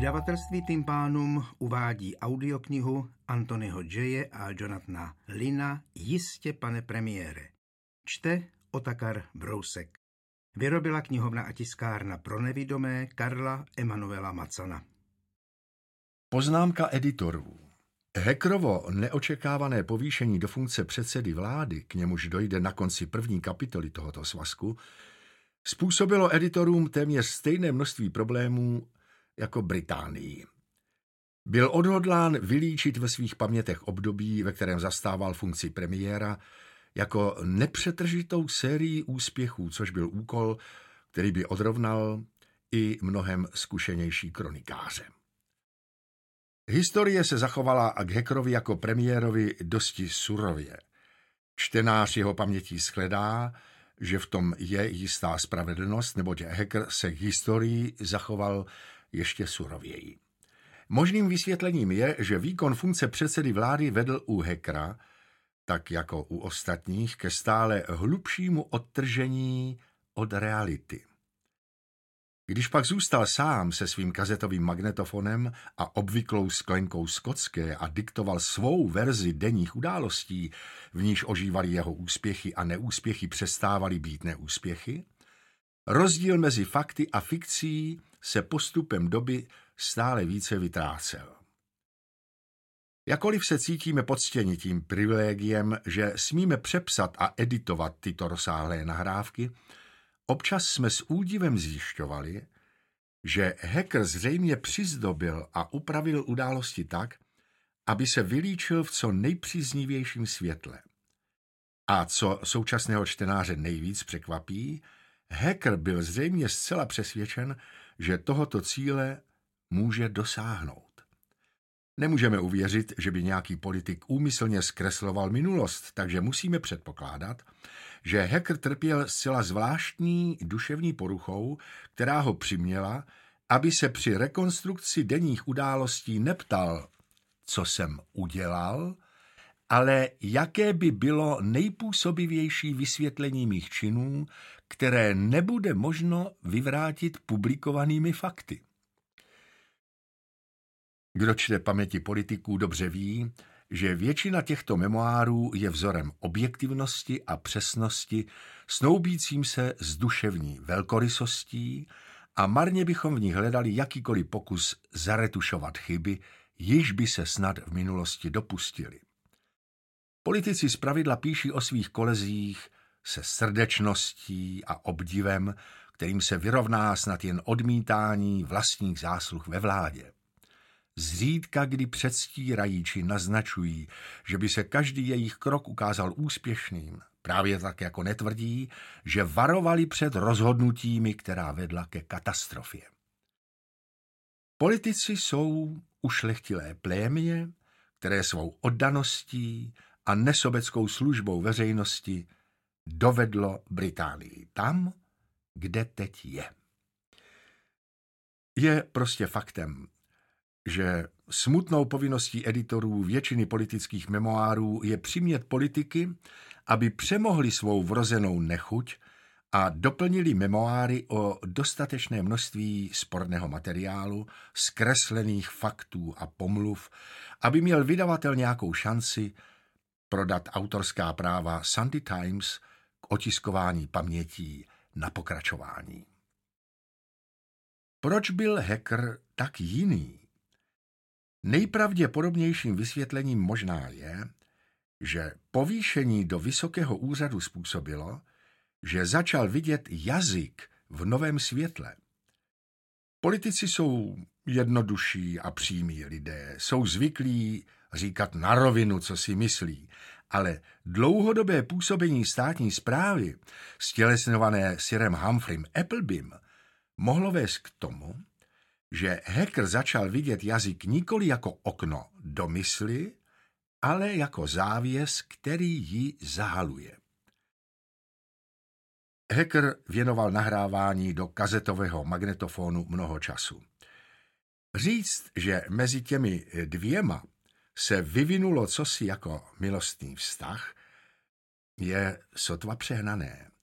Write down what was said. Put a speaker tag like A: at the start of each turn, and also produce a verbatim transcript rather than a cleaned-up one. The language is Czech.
A: Vydavatelství Tympánum uvádí audioknihu Anthonyho Jaye a Jonathana Lina Jistě, pane premiére. Čte Otakar Brousek. Vyrobila knihovna a tiskárna pro nevidomé Karla Emanuela Macana.
B: Poznámka editorů. Hackerovo neočekávané povýšení do funkce předsedy vlády, k němuž dojde na konci první kapitoly tohoto svazku, způsobilo editorům téměř stejné množství problémů jako Británii. Byl odhodlán vylíčit ve svých pamětech období, ve kterém zastával funkci premiéra, jako nepřetržitou sérii úspěchů, což byl úkol, který by odrovnal i mnohem zkušenější kronikáře. Historie se zachovala a k Hackerovi jako premiérovi dosti surově. Čtenář jeho pamětí shledá, že v tom je jistá spravedlnost, neboť Hacker se k historii zachoval ještě surověji. Možným vysvětlením je, že výkon funkce předsedy vlády vedl u Hackera, tak jako u ostatních, ke stále hlubšímu odtržení od reality. Když pak zůstal sám se svým kazetovým magnetofonem a obvyklou sklenkou skotské a diktoval svou verzi denních událostí, v níž ožívaly jeho úspěchy a neúspěchy přestávaly být neúspěchy, rozdíl mezi fakty a fikcí se postupem doby stále více vytrácel. Jakkoliv se cítíme poctěni tím privilegiem, že smíme přepsat a editovat tyto rozsáhlé nahrávky, občas jsme s údivem zjišťovali, že Hacker zřejmě přizdobil a upravil události tak, aby se vylíčil v co nejpříznivějším světle. A co současného čtenáře nejvíc překvapí, Hacker byl zřejmě zcela přesvědčen, že tohoto cíle může dosáhnout. Nemůžeme uvěřit, že by nějaký politik úmyslně zkresloval minulost, takže musíme předpokládat, že Hacker trpěl zcela zvláštní duševní poruchou, která ho přiměla, aby se při rekonstrukci denních událostí neptal, co jsem udělal, ale jaké by bylo nejpůsobivější vysvětlení mých činů, které nebude možno vyvrátit publikovanými fakty. Kdo čte paměti politiků, dobře ví, že většina těchto memoárů je vzorem objektivnosti a přesnosti, snoubícím se s duševní velkorysostí, a marně bychom v nich hledali jakýkoliv pokus zaretušovat chyby, již by se snad v minulosti dopustili. Politici zpravidla píší o svých kolezích se srdečností a obdivem, kterým se vyrovná snad jen odmítání vlastních zásluh ve vládě. Zřídka kdy předstírají či naznačují, že by se každý jejich krok ukázal úspěšným, právě tak jako netvrdí, že varovali před rozhodnutími, která vedla ke katastrofě. Politici jsou ušlechtilé plémě, které svou oddaností a nesobeckou službou veřejnosti dovedlo Británii tam, kde teď je. Je prostě faktem, že smutnou povinností editorů většiny politických memoárů je přimět politiky, aby přemohli svou vrozenou nechuť a doplnili memoáry o dostatečné množství sporného materiálu, zkreslených faktů a pomluv, aby měl vydavatel nějakou šanci prodat autorská práva Sunday Times k otiskování pamětí na pokračování. Proč byl Hacker tak jiný? Nejpravděpodobnějším vysvětlením možná je, že povýšení do vysokého úřadu způsobilo, že začal vidět jazyk v novém světle. Politici jsou jednodušší a přímí lidé, jsou zvyklí říkat na rovinu, co si myslí, ale dlouhodobé působení státní správy, stělesňované sirem Humphreym Applebym, mohlo vést k tomu, že Hacker začal vidět jazyk nikoli jako okno do mysli, ale jako závěs, který ji zahaluje. Hacker věnoval nahrávání do kazetového magnetofonu mnoho času. Říct, že mezi těmi dvěma se vyvinulo cosi jako milostný vztah, je sotva přehnané.